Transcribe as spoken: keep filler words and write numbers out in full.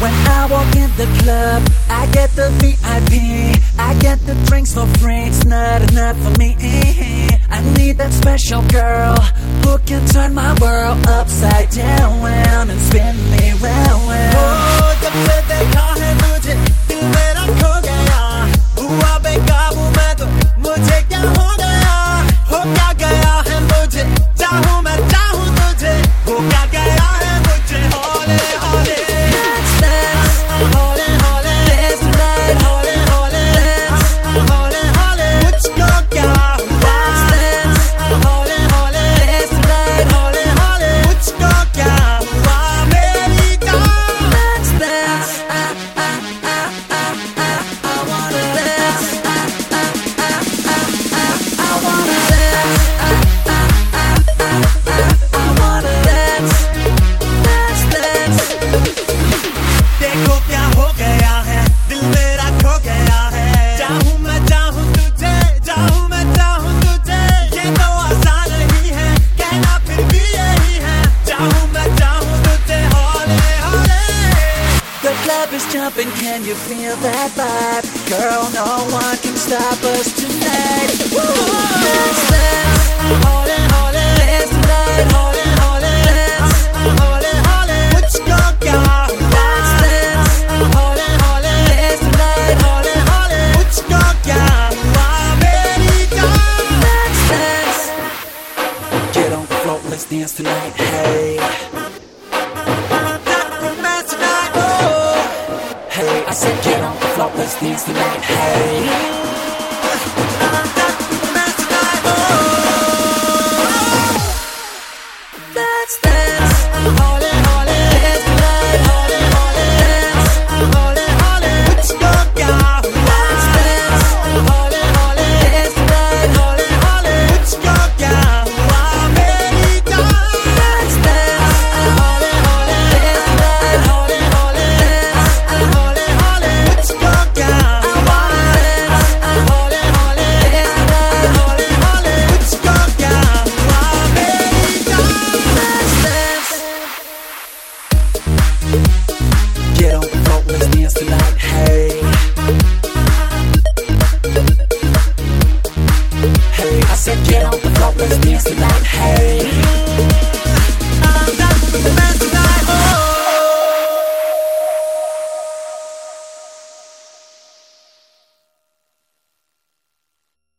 When I walk in the club, I get the V I P, I get the drinks for free. It's not enough for me. I need that special girl who can turn my world upside down and spin me round. Oh, जब से देखा है तुझे दिल मेरा खो गया, हुआ बेकाबू मैं तो मुझे क्या हो गया, हो क्या गया है मुझे, चाहूँ मैं चाहूँ तुझे, हो क्या गया है मुझे, होले होले होले होले होले होले होले होले मुझको क्या हुआ, होले होले होले होले मुझको क्या हुआ मेरी जान। Let's dance. I, I, I, I, I, I wanna dance. I, I, I, I, I, I wanna dance. I, I, I, I, I, I wanna dance. Let's dance. देखो क्या हो गया है, दिल मेरा खो गया है, चाहूँ मैं चाहूँ तुझे, चाहूँ मैं चाहूँ तुझे, ये तो आसान नहीं है, कहना फिर भी यही है, चाहूँ मैं चाहूँ तुझे, होले होले। The club is jumping, can you feel that vibe? Girl, no one can stop us tonight. Woo! Let's dance. होले होले Dance tonight. होले होले Dance. होले होले मुझको क्या हुआ, Let's dance. होले होले Dance tonight. होले होले मुझको क्या हुआ मेरी जान। Let's dance. Get on the floor, let's dance tonight. Hey, Romance tonight, oh. hey, I said get on the floor, let's dance tonight. Hey.